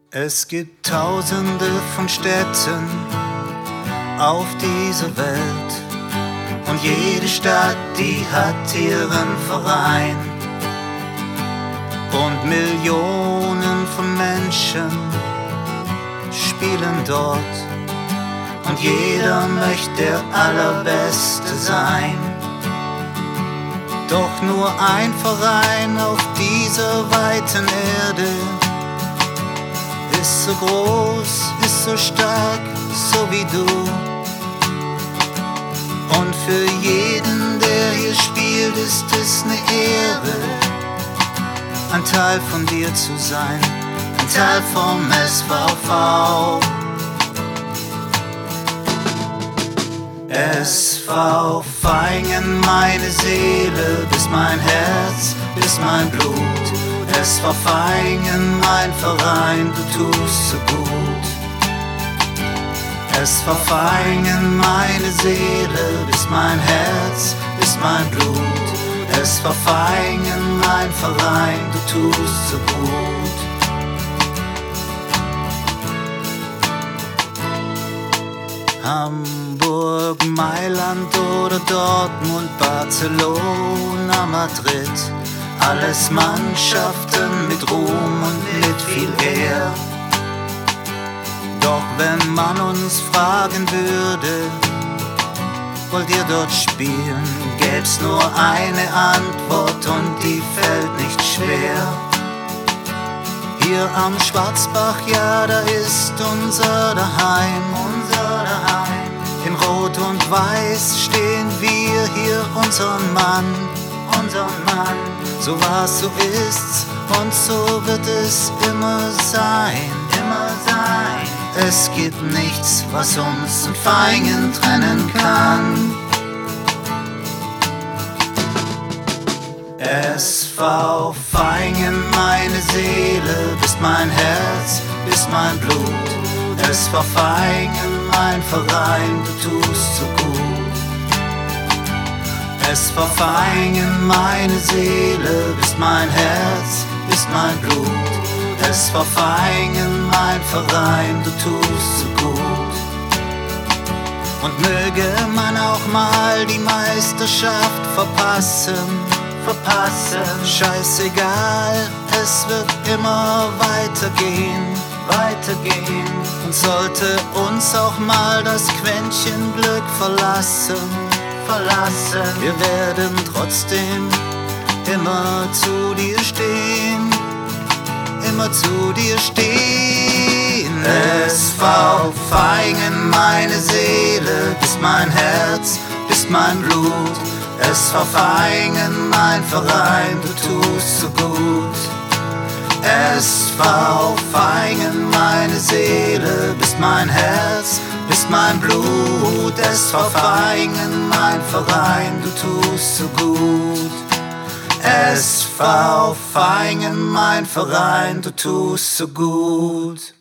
Es gibt Tausende von Städten auf dieser Welt und jede Stadt, die hat ihren Verein und Millionen von Menschen spielen dort und jeder möchte der Allerbeste sein. Doch nur ein Verein auf dieser weiten Erde ist so groß, ist so stark, so wie du. Und für jeden, der hier spielt, ist es eine Ehre, ein Teil von dir zu sein, ein Teil vom SVV. SV Vaihingen, meine Seele, bist mein Herz, bist mein Blut. SV Vaihingen, mein Verein, du tust so gut. SV Vaihingen, meine Seele, bist mein Herz, bist mein Blut. SV Vaihingen, mein Verein, du tust so gut. Hamburg, Mailand oder Dortmund, Barcelona, Madrid, alles Mannschaften mit Ruhm und mit viel Ehr. Doch wenn man uns fragen würde, wollt ihr dort spielen, gäb's nur eine Antwort und die fällt nicht schwer. Hier am Schwarzbach, ja, da ist unser Daheim, unser Daheim. In Rot und Weiß stehen wir hier, unseren Mann, unseren Mann. So war's, so ist's und so wird es immer sein, immer sein. Es gibt nichts, was uns und Vaihingen trennen kann. SV Vaihingen, meine Seele, bist mein Herz, bist mein Blut. SV Vaihingen, mein Verein, du tust so gut. SV Vaihingen, meine Seele, bist mein Herz, bist mein Blut. SV Vaihingen, mein Verein, du tust so gut. Und möge man auch mal die Meisterschaft verpassen, scheißegal, es wird immer weitergehen, weitergehen. Und sollte uns auch mal das Quäntchen Glück verlassen, wir werden trotzdem immer zu dir stehen, immer zu dir stehen. SV Vaihingen, meine Seele, bist mein Herz, bist mein Blut. SV Vaihingen, mein Verein, du tust so gut. SV Vaihingen, meine Seele, bist mein Herz, bist mein Blut. SV Vaihingen, mein Verein, du tust so gut. SV Vaihingen, mein Verein, du tust so gut.